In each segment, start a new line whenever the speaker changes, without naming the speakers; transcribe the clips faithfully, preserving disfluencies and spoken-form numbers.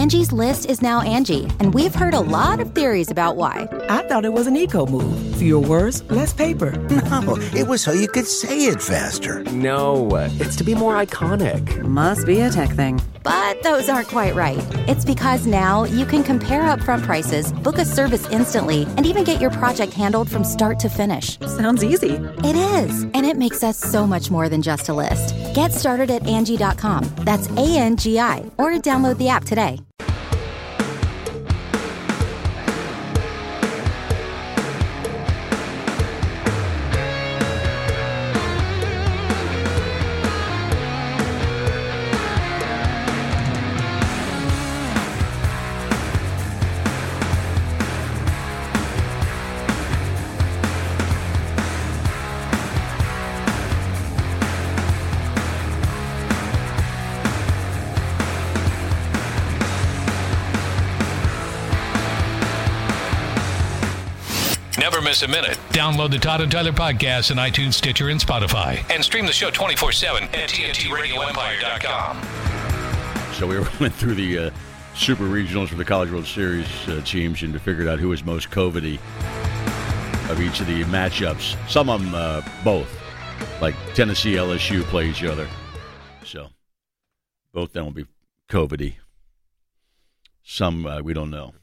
Angie's List is now Angie, and we've heard a lot of theories about why.
I thought it was an eco move. Fewer words, less paper.
No, it was so you could say it faster.
No, it's to be more iconic.
Must be a tech thing.
But those aren't quite right. It's because now you can compare upfront prices, book a service instantly, and even get your project handled from start to finish.
Sounds easy.
It is, and it makes us so much more than just a list. Get started at Angie dot com. That's A N G I, or download the app today.
Never miss a minute. Download the Todd and Tyler podcast on iTunes, Stitcher, and Spotify. And stream the show twenty-four seven at T N T radio empire dot com.
So we went through the uh, super regionals for the College World Series uh, teams and figured out who was most COVID-y of each of the matchups. Some of them, uh, both. Like Tennessee, L S U play each other. So both of them will be COVID-y. Some uh, we don't know.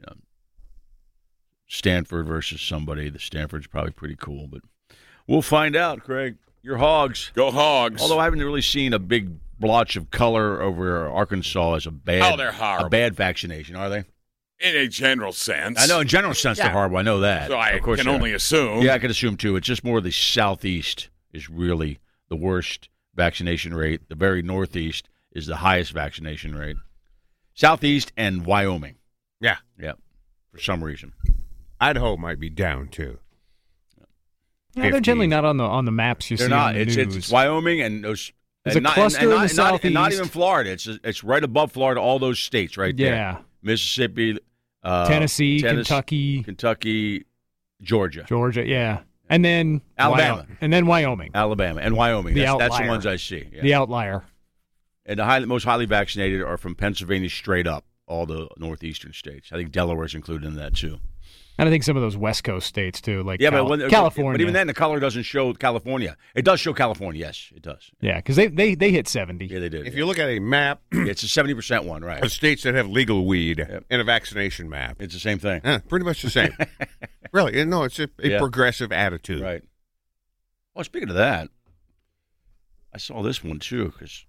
Stanford versus somebody. The Stanford's probably pretty cool, but we'll find out, Craig. Your Hogs.
Go Hogs.
Although I haven't really seen a big blotch of color over Arkansas as a bad,
oh, they're horrible.
a bad vaccination, are they?
In a general sense.
I know, in general sense,
yeah.
they're horrible. I know that.
So I
of course
can only assume.
Yeah, I can assume, too. It's just more the southeast is really the worst vaccination rate. The very northeast is the highest vaccination rate. Southeast and Wyoming.
Yeah.
Yeah, for some reason.
Idaho might be down too.
Yeah, they're generally not on the on the maps you
they're
see
not.
on the
it's,
news.
it's Wyoming and those.
There's
and
a
not,
cluster
and, and
in
not,
the
and not, and not
southeast.
even Florida. It's it's right above Florida. All those states right there.
Yeah.
Mississippi, uh,
Tennessee,
Tennessee,
Kentucky,
Kentucky, Georgia,
Georgia. Yeah, and then
Alabama,
Wyoming, and then Wyoming,
Alabama, and Wyoming.
The
That's,
outlier.
that's the ones I see. Yeah.
The outlier.
And the high, most highly vaccinated are from Pennsylvania straight up. All the northeastern states. I think Delaware's included in that too.
And I think some of those West Coast states, too, like
yeah,
Cal-
but when,
California.
But even then, the color doesn't show California. It does show California, yes, it does.
Yeah, because they, they, they hit seventy.
Yeah, they did.
If
yeah.
you look at a map,
it's a seventy percent one, right?
Of states that have legal weed
Yep.
and a vaccination map.
It's the same thing.
Eh, pretty much the same. Really, no, it's a, a
Yeah.
progressive attitude.
Right. Well, speaking of that, I saw this one, too, because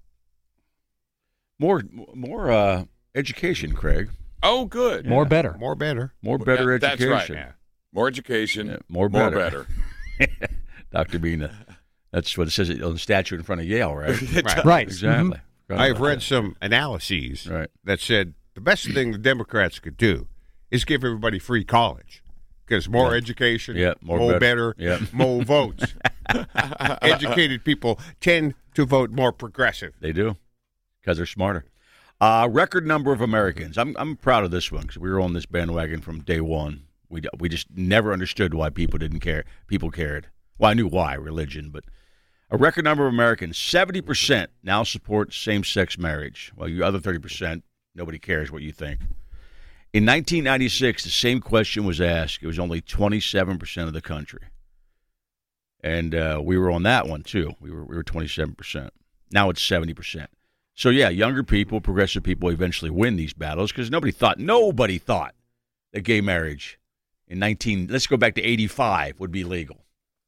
more, more uh, education, Craig.
Oh, good.
More better.
More better.
More better
Yeah, that's
education.
right. Yeah. More education.
Yeah, more
More
better.
better.
Doctor Bina. That's what it says on the statue in front of Yale, right?
Right.
Right.
Exactly.
Mhm.
I've read some analyses
Right.
that said the best thing the Democrats could do is give everybody free college. Because more
Yeah.
education,
Yeah, more
more
better.
better,
Yeah.
more votes. Educated people tend to vote more progressive.
They do, because they're smarter. Uh, record number of Americans. I'm I'm proud of this one because we were on this bandwagon from day one. We we just never understood why people didn't care. People cared. Well, I knew why, religion, but a record number of Americans, seventy percent now support same-sex marriage. Well, you other thirty percent, nobody cares what you think. In nineteen ninety-six, the same question was asked. It was only twenty-seven percent of the country. And uh, we were on that one, too. We were we were twenty-seven percent. Now it's seventy percent. So, yeah, younger people, progressive people eventually win these battles because nobody thought, nobody thought that gay marriage in nineteen, let's go back to eighty-five, would be legal.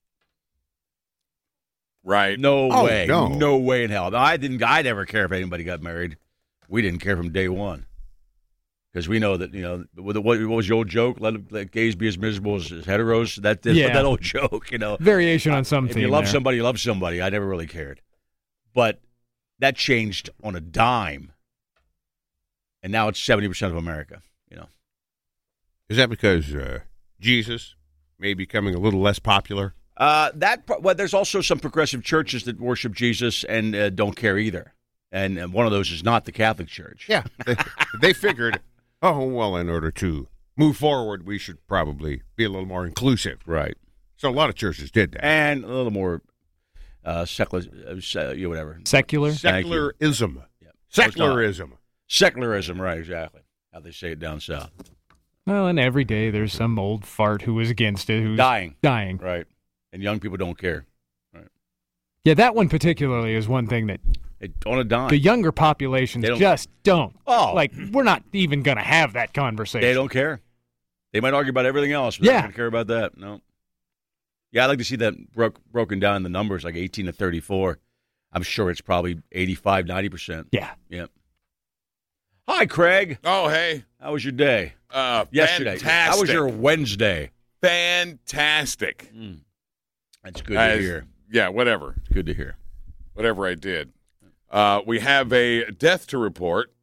Right.
No
Oh,
way.
no.
No way in hell. I didn't, I never care if anybody got married. We didn't care from day one. Because we know that, you know, what, what was the old joke? Let, let gays be as miserable as, as heteros. That, that,
Yeah.
that old joke, you know.
Variation on some
If
theme
you love
there.
somebody, you love somebody. I never really cared. But that changed on a dime. And now it's seventy percent of America, you know.
Is that because uh, Jesus may be becoming a little less popular?
Uh, that well, there's also some progressive churches that worship Jesus and uh, don't care either. And, and one of those is not the Catholic Church.
Yeah. They, they figured, oh, well, in order to move forward, we should probably be a little more inclusive.
Right.
So a lot of churches did that.
And a little more uh, secular, uh, se- you know, whatever.
Secular?
Thank you.
Secularism.
Yeah.
Secularism.
Secularism, right, exactly. How they say it down south.
Well, and every day there's some old fart who is against it, who's
Dying.
Dying.
Right. And young people don't care. Right.
Yeah, that one particularly is one thing that
They on a dime.
the younger populations
They don't-
just don't.
Oh.
Like, we're not even going to have that conversation.
They don't care. They might argue about everything else, but
Yeah.
they don't care about that. No. Yeah, I'd like to see that broke, broken down in the numbers, like eighteen to thirty-four. I'm sure it's probably eighty-five, ninety percent.
Yeah.
Yep. Hi, Craig.
Oh, hey.
How was your day?
Uh,
Yesterday.
Fantastic.
How was your Wednesday?
Fantastic.
Mm. That's good
As-
to hear.
Yeah, whatever.
It's good to hear.
Whatever I did. Uh, we have a death to report.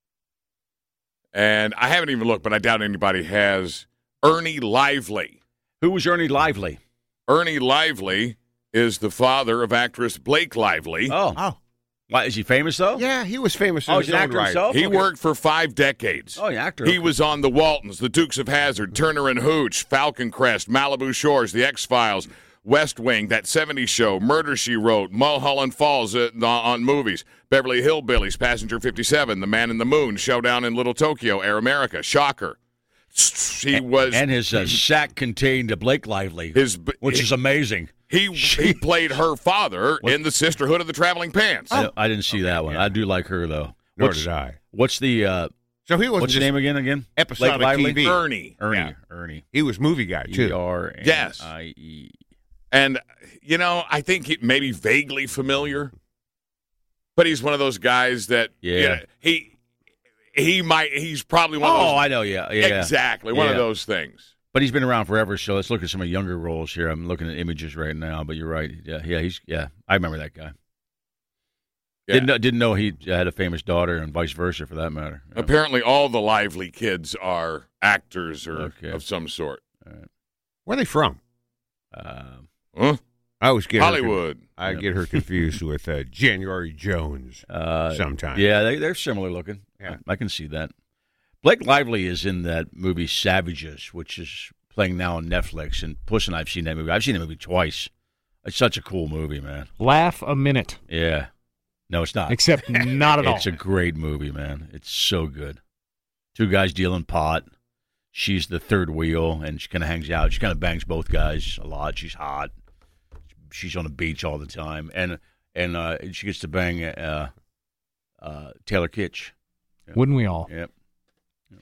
And I haven't even looked, but I doubt anybody has. Ernie Lively.
Who was Ernie Lively?
Ernie Lively is the father of actress Blake Lively.
Oh.
Oh.
Why, is he famous, though?
Yeah, he was famous in
Oh,
his
he's an
own
actor
right.
himself?
He
Okay.
worked for five decades.
Oh, yeah, actor.
He
Okay.
was on The Waltons, The Dukes of Hazzard, Turner and Hooch, Falcon Crest, Malibu Shores, The X-Files, West Wing, That seventies Show, Murder, She Wrote, Mulholland Falls uh, on movies, Beverly Hillbillies, Passenger fifty-seven, The Man in the Moon, Showdown in Little Tokyo, Air America, Shocker. He was
And his uh, sack contained a Blake Lively,
his
which is amazing.
he he played her father in The Sisterhood of the Traveling Pants.
I, I didn't see that one. I do like her, though.
Nor
What's,
did I.
what's the uh,
So he wasn't
what's the
just
name again? Again?
episodic
Blake Lively?
T V.
Ernie.
Ernie.
Yeah.
Ernie.
He was movie guy,
E
too.
R N
Yes.
I E.
And, you know, I think he may be vaguely familiar, but he's one of those guys that,
Yeah.
you know, he he might, he's probably one of
Oh,
those.
I know. Yeah, yeah.
Exactly, one of
Yeah.
those things.
But he's been around forever. So let's look at some of the younger roles here. I'm looking at images right now. But you're right. Yeah, yeah. He's yeah. I remember that guy.
Yeah.
Didn't know, didn't know he had a famous daughter, and vice versa, for that matter. Yeah.
Apparently, all the Lively kids are actors or
Okay.
of some sort.
Where are they from?
Um,
Huh?
I always get Her,
Hollywood.
I get her confused with uh, January Jones
uh,
sometimes.
Yeah, they, they're similar looking.
Yeah.
I, I can see that. Blake Lively is in that movie Savages, which is playing now on Netflix. And Puss and I've seen that movie. I've seen that movie twice. It's such a cool movie, man.
Laugh a minute.
Yeah. No, it's not.
Except not at all.
It's a great movie, man. It's so good. Two guys dealing pot. She's the third wheel, and she kind of hangs out. She kind of bangs both guys a lot. She's hot. She's on the beach all the time, and and uh, she gets to bang uh, uh, Taylor Kitsch. Yep.
Wouldn't we all?
Yep. yep.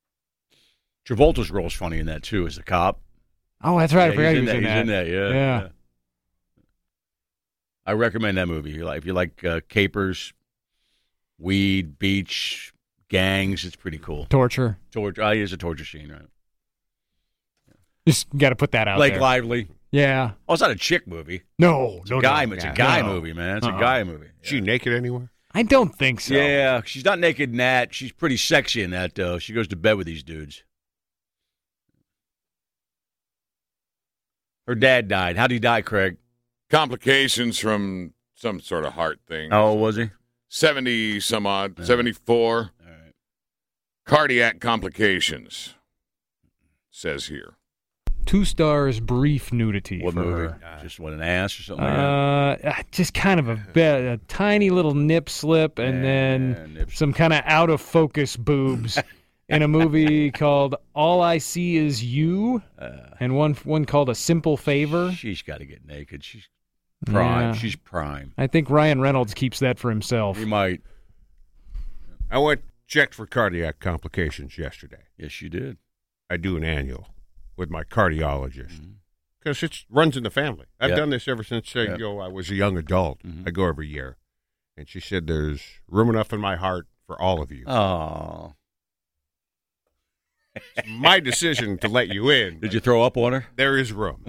Travolta's role is funny in that too, as a cop.
Oh, that's right. I
Yeah,
forgot
he's
he
in
was
that.
in
He's
that.
in that. Yeah.
Yeah.
yeah. I recommend that movie. If you like, if you like uh, capers, weed, beach, gangs, it's pretty cool.
Torture.
Torture. Oh, here's a torture scene, right?
Just got to put that out
Blake
there.
Lively.
Yeah.
Oh, it's not a chick movie.
No,
It's
no,
a guy.
no.
It's a
Yeah.
guy
No.
movie, man. It's
Uh-uh.
a guy movie.
Is she naked anywhere?
I don't think so.
Yeah, she's not naked in that. She's pretty sexy in that, though. She goes to bed with these dudes. Her dad died. How did he die, Craig?
Complications from some sort of heart thing.
How old was he?
seventy some odd,
Yeah.
seventy-four.
All right.
Cardiac complications, says here.
Two stars, brief nudity
What
for
movie?
her.
Just what, an ass or something like that?
Uh, just kind of a, bit, a tiny little nip slip, and
Yeah,
then
nip
some kind of out of focus boobs in a movie called "All I See Is You,"
Uh,
and one one called "A Simple Favor."
she's got to get naked. She's prime.
Yeah.
She's prime.
I think Ryan Reynolds keeps that for himself.
He might.
I went checked for cardiac complications yesterday.
Yes, you did.
I do an annual with my cardiologist because it runs in the family. I've
Yep.
done this ever since uh,
Yep.
you know, I was a young adult.
Mhm.
I go every year, and she said there's room enough in my heart for all of you.
Oh.
It's my decision to let you in.
Did you throw up on her?
There is room.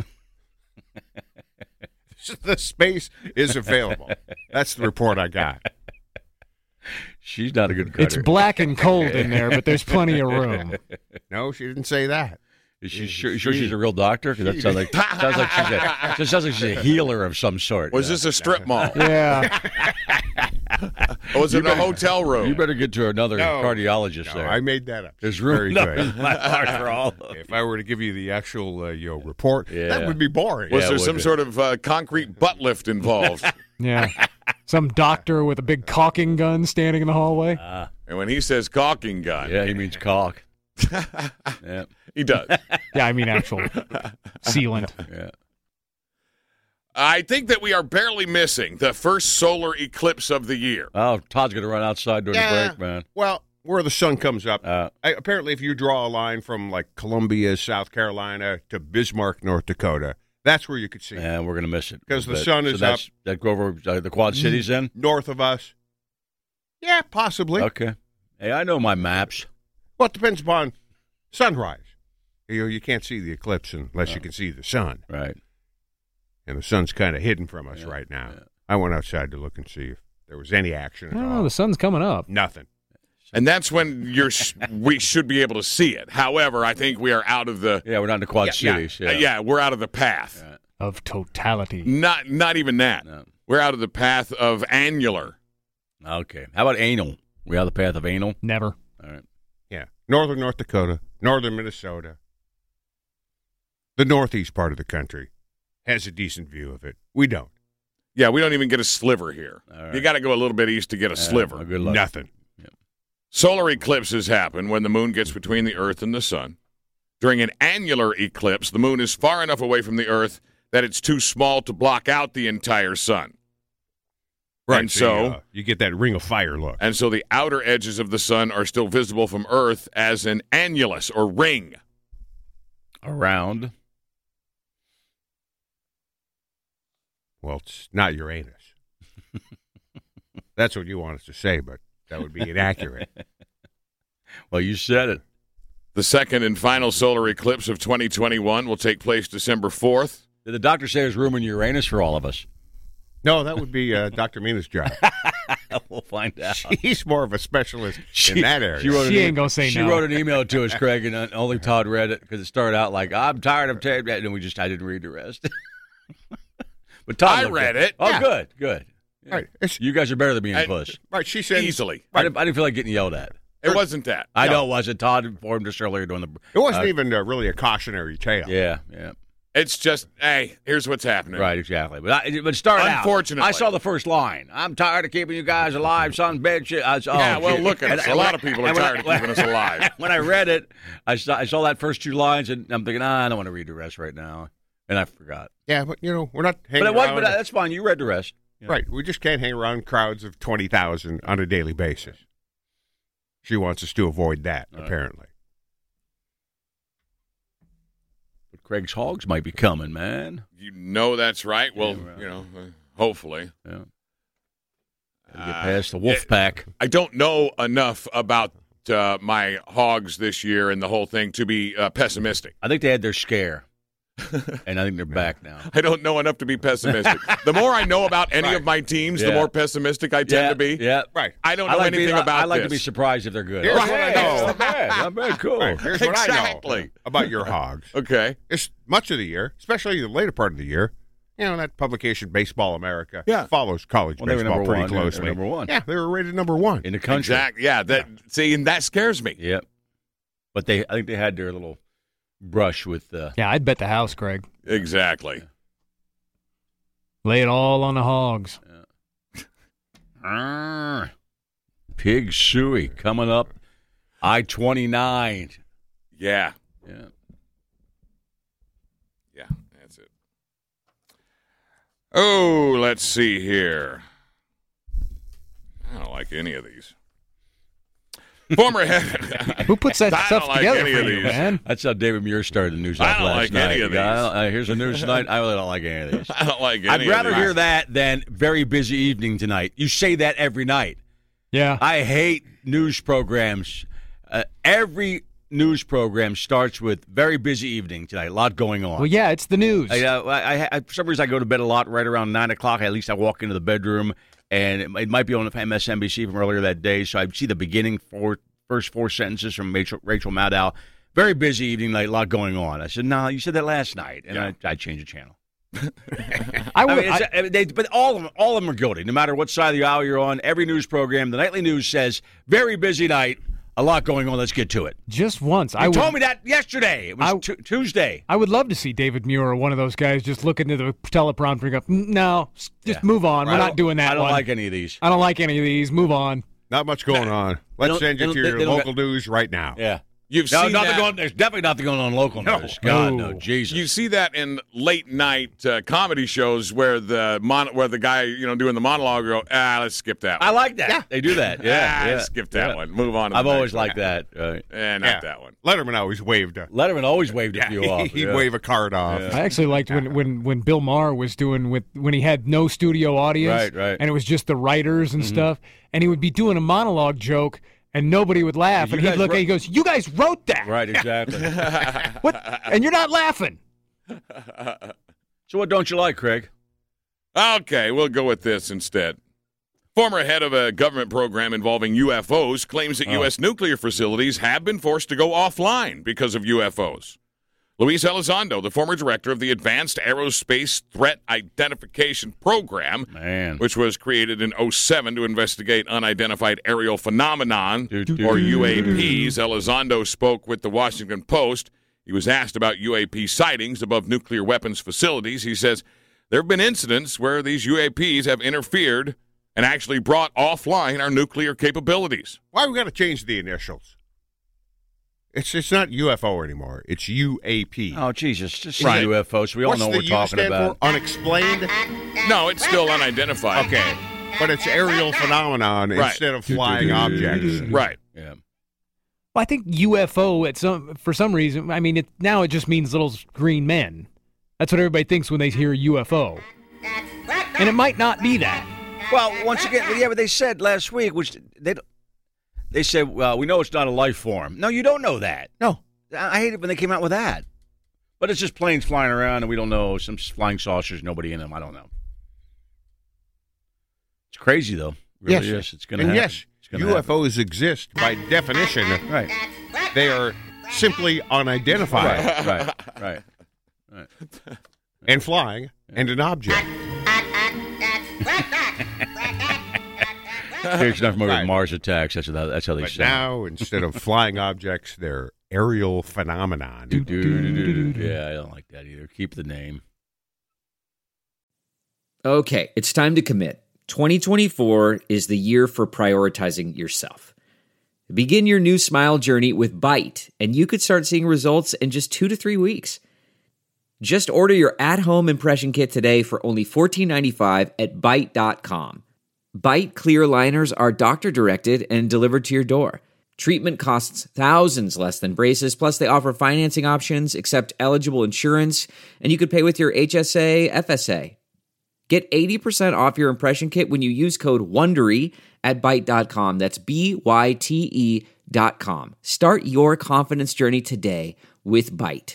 The space is available. That's the report I got.
She's not a good cutter.
It's black and cold in there, but there's plenty of room.
No, she didn't say that.
Is she sure, sure she's a real doctor? Because that sounds like sounds like she's a that sounds like she's a healer of some sort.
Was
Yeah.
this a strip mall?
Yeah.
Or was it a hotel room?
You better get to another
No.
cardiologist
No,
there.
I made that up.
There's
She's
room
very
enough
good.
in my heart for all of you.
If I were to give you the actual uh, you know, report,
Yeah.
that would be boring.
Was
Yeah,
there
it
some
would be.
sort of uh, concrete butt lift involved?
Yeah. Some doctor with a big caulking gun standing in the hallway.
Uh,
And when he says caulking gun,
yeah, he means caulk. Yeah.
he does.
Yeah, I mean actual sealant.
Yeah.
I think that we are barely missing the first solar eclipse of the year.
Oh, Todd's going to run outside during
Yeah.
the break, man.
Well, where the sun comes up.
Uh,
I, apparently, if you draw a line from like Columbia, South Carolina to Bismarck, North Dakota, that's where you could see it.
and we're going to miss it.
'Cause the
But-
sun
so
is
that's, That go over uh, the Quad Cities then?
North of us. Yeah, possibly.
Okay. Hey, I know my maps.
Well, it depends upon sunrise. You know, you can't see the eclipse unless you can see the sun.
Right.
And the sun's kind of hidden from us
Yeah,
right now.
yeah.
I went outside to look and see if there was any action at
Oh,
all.
the sun's coming up.
Nothing.
And that's when you're sh- we should be able to see it. However, I think we are out of the
Yeah, we're not in the Quad
yeah,
Cities.
Yeah,
Yeah.
yeah, we're out of the path.
Yeah.
Of totality.
Not not even that.
No.
We're out of the path of annular.
Okay. How about anal? We have the path of anal?
Never.
All right.
Yeah. Northern North Dakota, northern Minnesota, the northeast part of the country has a decent view of it. We don't.
Yeah, we don't even get a sliver here.
All right.
You got to go a little bit east to get a
Yeah,
sliver.
well, good luck.
Nothing.
Solar eclipses happen when the moon gets between the Earth and the sun. During an annular eclipse, the moon is far enough away from the Earth that it's too small to block out the entire sun.
Right.
And
so
so,
uh, you get that ring of fire look.
and so the outer edges of the sun are still visible from Earth as an annulus or ring.
Around.
Well, it's not Uranus. That's what you want us to say, but that would be inaccurate.
Well, you said it.
The second and final solar eclipse of twenty twenty-one will take place December fourth.
Did the doctor say there's room in Uranus for all of us?
No, that would be uh, Doctor Mina's job.
We'll find out.
He's more of a specialist
She-
in that area.
She, wrote an
She
e-
ain't gonna say
she
no.
wrote an email to us, Craig, and uh, only Todd read it because it started out like, I'm tired of tape. And we just, I didn't read the rest. But Todd
I
looked
read
at
it.
Oh,
Yeah.
good, good. Yeah.
Right. It's-
You guys are better than being
And-
puss.
right. She said
Easily.
I, didn't, I didn't feel like getting yelled at.
It wasn't that.
I
No.
know it wasn't. Todd informed us earlier during the.
it wasn't
uh,
even uh, really a cautionary tale.
Yeah, yeah.
It's just, hey, here's what's happening.
Right, exactly. But I, but start out.
Unfortunately.
I saw the first line. I'm tired of keeping you guys alive, son, bed shit. I, oh,
Yeah, well,
shit.
look at
And-
us.
and
A
when
lot
I-
of people are
and when
tired
I-
of keeping us alive.
When I read it, I saw, I saw that first two lines, and I'm thinking, ah, I don't want to read the rest right now, and I forgot.
Yeah, but you know we're not hanging
But it was,
around.
but that's fine. You read the rest. Yeah.
Right. We just can't hang around crowds of twenty thousand on a daily basis. She wants us to avoid that,
All right.
apparently.
But Craig's hogs might be coming, man.
You know that's right. Well,
Yeah, right.
you know, uh, hopefully.
Yeah. Gotta get
Uh,
past the wolf
it-
pack.
I don't know enough about uh, my hogs this year and the whole thing to be uh, pessimistic.
I think they had their scare, and I think they're back now.
I don't know enough to be pessimistic. The more I know about any
Right.
of my teams, the
Yeah.
more pessimistic I tend
yeah,
to be.
Yeah.
Right.
I don't
I
know
like
anything
being, I-
about
I like
this.
to be surprised if they're good.
Here's
Oh,
what I
hey,
know.
Not bad. Not bad. Cool.
Right. Here's what I
Exactly.
know about your hogs.
Okay.
It's much of the year, especially the later part of the year. You know, that publication, Baseball America,
Yeah.
follows college
Well, they were
baseball
number
pretty
one. They were
closely.
number one.
Yeah, they were rated number one.
In the country.
Exactly. Yeah. That. See, and that scares me.
Yep. But they, I think they had their little brush with. Uh,
Yeah, I'd bet the house, Craig.
Exactly.
Lay it all on the hogs.
Arr. Pig Suey coming up. I twenty-nine.
Yeah.
Yeah.
Yeah. That's it. Oh, let's see here. I don't like any of these. Former head.
Who puts that
I
stuff
don't like
together
any
for
of
you,
these.
man?
That's how David Muir started the news
I
off
don't
last
like
night.
any of
Yeah, I
these.
don't- uh, here's the news tonight. I really don't like any of these.
I don't like any
I'd
of
rather
these.
hear that than very busy evening tonight. You say that every night.
Yeah.
I hate news programs. Uh, every news program starts with very busy evening tonight. A lot going on.
Well, yeah, it's the news.
I, uh, I, I, for some reason, I go to bed a lot right around nine o'clock. At least I walk into the bedroom, and it, it might be on M S N B C from earlier that day. So I see the beginning four, first four sentences from Rachel, Rachel Maddow. Very busy evening night, a lot going on. I said, no, you said that last night, and
Yeah.
I, I changed the channel.
I
I
would.
mean, it's,
I-
I mean, they, but all of them, all of them are guilty. No matter what side of the aisle you're on, every news program, the nightly news says very busy night, A lot going on. Let's get to it.
Just once.
You
I
told
would,
me that yesterday. It was
I-
t- Tuesday.
I would love to see David Muir or one of those guys just look into the teleprompter and go, "Mm, no, s- just
Yeah.
move on. We're
I
not
don't-
doing that
I don't
one.
like any of these.
I don't like any of these. Move on.
Not much going on. Let's
don't-
send
they
you to
don't-
your
they don't
local news right now.
Yeah.
You've
No,
seen
nothing
that.
going. There's definitely nothing going on local
No.
news. God,
No.
no, Jesus.
You see that in late night uh, comedy shows where the mon- where the guy you know doing the monologue go, ah, let's skip that.
I
one.
like that. They do that. Yeah,
ah,
yeah.
skip that
yeah.
one. Move on. To
I've
the
always
next one.
liked that. Uh,
Eh, not
Yeah.
that one.
Letterman always waved a
Letterman always waved a few off.
He'd
yeah.
wave a card off.
I actually liked when, when, when Bill Maher was doing with when he had no studio audience,
Right, right.
and it was just the writers and stuff, and he would be doing a monologue joke, and nobody would laugh,
You
and he'd
guys
look
wrote-
at, he goes, "You guys wrote that,
Right, exactly.
what? And you're not laughing."
So what don't you like, Craig?
Okay, we'll go with this instead. Former head of a government program involving U F Os claims that U S nuclear facilities have been forced to go offline because of U F Os. Luis Elizondo, the former director of the Advanced Aerospace Threat Identification Program,
Man.
which was created in oh seven to investigate unidentified aerial phenomenon,
Do, do,
or
do,
U A
do,
Ps. Elizondo spoke with the Washington Post. He was asked about U A P sightings above nuclear weapons facilities. He says there have been incidents where these U A Ps have interfered and actually brought offline our nuclear capabilities.
Why we got to change the initials? It's it's not U F O anymore. It's U A P.
Oh, Jesus. Just
Right.
say U F Os. We all
What's
know what
the
we're
U
talking
stand
about.
for? Unexplained.
No, it's still unidentified.
Okay, but it's aerial phenomenon
Right.
instead of flying objects.
Right.
Yeah.
Well, I think U F O at some for some reason. I mean, it, now it just means little green men. That's what everybody thinks when they hear U F O, and it might not be that.
Well, once again, yeah, but they said last week, which they they said, well, we know it's not a life form. No, you don't know that.
No,
I I hate it when they came out with that. But it's just planes flying around, and we don't know. Some flying saucers, nobody in them. I don't know. It's crazy, though. It really
Yes.
is. It's going to
And
happen.
yes,
It's gonna
U F Os exist by definition.
happen. Right.
They are simply unidentified
Right. Right. Right.
and flying and an object.
Here's enough movie
Right.
Mars attacks. That's how, that's how they
But
sound.
now, instead of flying objects, they're aerial phenomenon.
Do, do, do, do, do. Yeah, I don't like that either. Keep the name.
Okay, it's time to commit. twenty twenty-four is the year for prioritizing yourself. Begin your new smile journey with Byte, and you could start seeing results in just two to three weeks. Just order your at-home impression kit today for only fourteen ninety-five at Byte dot com. Byte clear liners are doctor-directed and delivered to your door. Treatment costs thousands less than braces, plus they offer financing options, accept eligible insurance, and you could pay with your H S A, F S A. Get eighty percent off your impression kit when you use code WONDERY at Byte dot com. That's B Y T E dot com. Start your confidence journey today with Byte.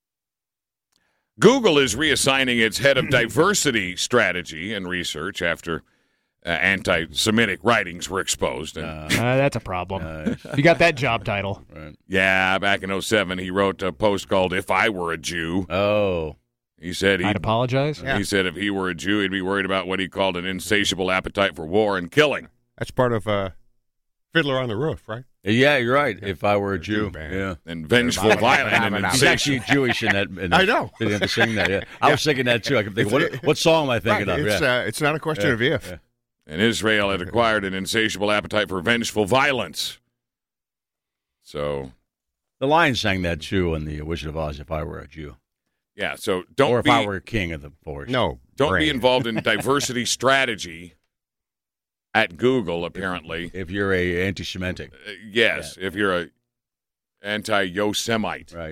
Google is reassigning its head of diversity strategy and research after uh, anti-Semitic writings were exposed. And,
Uh, that's a problem. You got that job title.
Right.
yeah, back in oh seven, he wrote a post called "If I Were a Jew."
Oh.
He said he
I'd apologize.
He said if he were a Jew, he'd be worried about what he called an insatiable appetite for war and killing.
That's part of uh, Fiddler on the Roof, right?
Yeah, you're right. If I were a Jew.
man.
Yeah.
And vengeful, violent, and
He's
insatiable.
actually Jewish in that. In
I know.
They didn't have to sing that. Yeah, I was thinking that too. I could think, what, what song am I thinking
Right,
of?
It's,
Yeah.
uh, it's not a question
Yeah,
of if.
yeah.
And Israel had acquired an insatiable appetite for vengeful violence. So,
The Lion sang that too in the Wizard of Oz. If I were a Jew,
yeah. So don't
or if
be
I were a king of the forest.
No.
don't
brain.
be involved in diversity strategy at Google. Apparently,
If you're a anti-Semitic,
Uh, yes. If you're a anti-Yosemite,
right?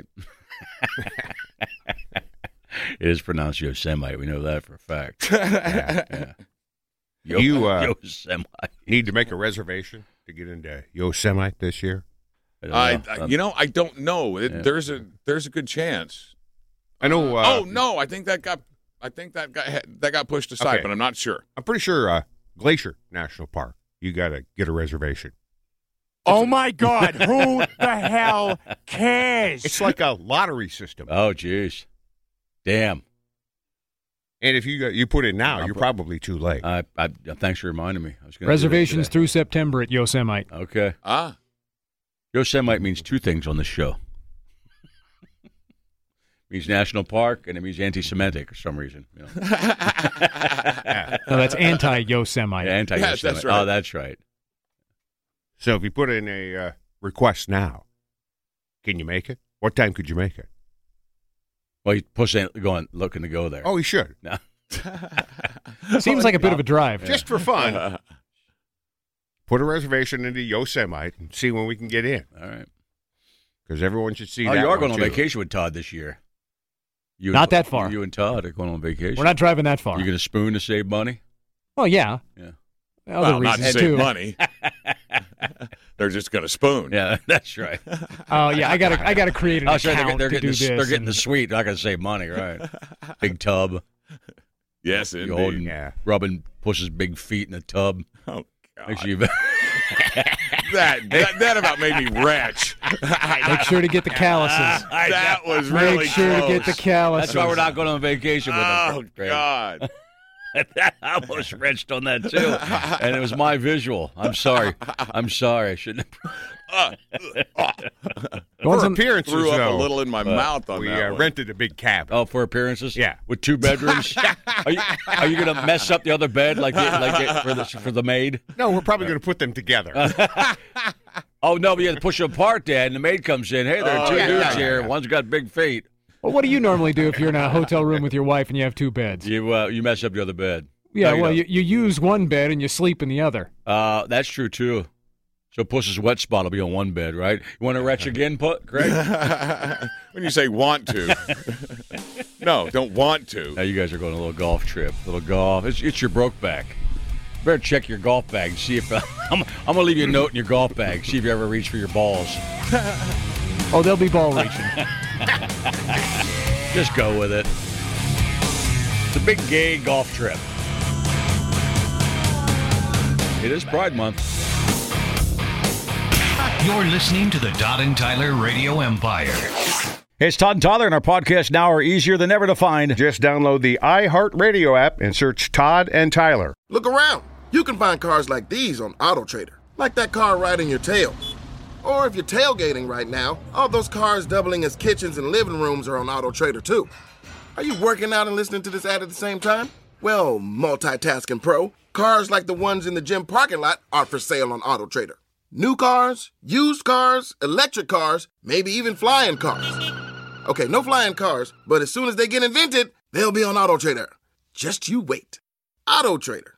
It is pronounced Yosemite. We know that for a fact. Yeah, yeah. Yo-
You, uh,
Yosemite.
Need to make a reservation to get into Yosemite this year.
I don't
I,
know.
I
Um,
you know I don't know. It,
Yeah.
There's a there's a good chance.
I know. Uh,
oh no, I think that got I think that got that got pushed aside,
Okay.
but I'm not sure.
I'm pretty sure uh, Glacier National Park. You got to get a reservation.
Oh my God! Who the hell cares?
It's like a lottery system,
Oh, jeez. Damn.
and if you go, you put it now,
I'm
you're
pro-
probably too late.
I, I, thanks for reminding me. I was gonna do that
Reservations
today.
through September at Yosemite.
Okay.
Ah,
Yosemite means two things on this show. It means national park, and it means anti-Semitic for some reason. You know?
No, that's anti-Yosemite.
Yeah, anti-Yosemite.
Yes, that's right.
Oh, that's right.
So if you put in a uh, request now, can you make it? What time could you make it?
Well, he push ain't going looking to go there.
Oh, he should.
No.
Seems like a bit of a drive.
Just for fun. Put a reservation into Yosemite and see when we can get in.
All right.
Because everyone should see
oh,
that
you are
one
going on
too.
vacation with Todd this year. You
Not
and,
that far.
You and Todd are going on vacation.
We're not driving that far.
You going to spoon to save money?
Well, yeah.
Yeah.
Other
Well, not to
reasons,
save
too.
money. They're just going to spoon.
Yeah, that's right.
Oh, yeah, I got to I gotta create an
Oh,
account
sorry, they're, they're
to
getting
do
the,
this.
They're getting
and-
the suite. Not going to save money, right? Big tub.
Yes,
You
indeed.
holding,
Yeah.
rubbing Push's big feet in the tub.
Oh, God.
Make sure you.
that, that that about made me retch.
Make sure to get the calluses.
That was really
Make sure
close.
to get the calluses.
That's why we're not going on vacation with
Oh,
them. Greg.
God.
I almost wrenched on that too, and it was my visual. I'm sorry. I'm sorry. I shouldn't.
Uh,
One's
For
on-
appearances,
threw up
though,
a little in my mouth on
we
that
uh,
one.
rented a big cabin.
Oh, for appearances?
Yeah.
With two bedrooms. Are you are you going to mess up the other bed like the, like it, for the for the maid?
No, we're probably going to put them together.
Oh no, but you have to push them apart, Dad. And the maid comes in. Hey, there are
Oh,
two
yeah,
dudes
yeah, yeah,
here.
yeah.
One's got big feet.
Well, what do you normally do if you're in a hotel room with your wife and you have two beds?
You uh, you mess up the other bed.
Yeah,
No, you
well,
don't.
you, you use one bed and you sleep in the other.
Uh, that's true too. So Puss's wet spot will be on one bed, right? You want to retch again, Put, Greg?
When you say want to. No, don't want to.
Now you guys are going on a little golf trip. A little golf. It's, it's your broke back. Better check your golf bag and see if uh, I'm, I'm going to leave you a note in your golf bag. See if you ever reach for your balls.
Oh, they'll be ball reaching.
Just go with it. It's a big gay golf trip. It is Pride Month.
You're listening to the Todd and Tyler Radio Empire.
Hey, it's Todd and Tyler, and our podcasts now are easier than ever to find.
Just download the iHeartRadio app and search Todd and Tyler.
Look around. You can find cars like these on AutoTrader, like that car riding your tail. Or if you're tailgating right now, all those cars doubling as kitchens and living rooms are on AutoTrader too. Are you working out and listening to this ad at the same time? Well, multitasking pro, cars like the ones in the gym parking lot are for sale on AutoTrader. New cars, used cars, electric cars, maybe even flying cars. Okay, no flying cars, but as soon as they get invented, they'll be on AutoTrader. Just you wait. AutoTrader.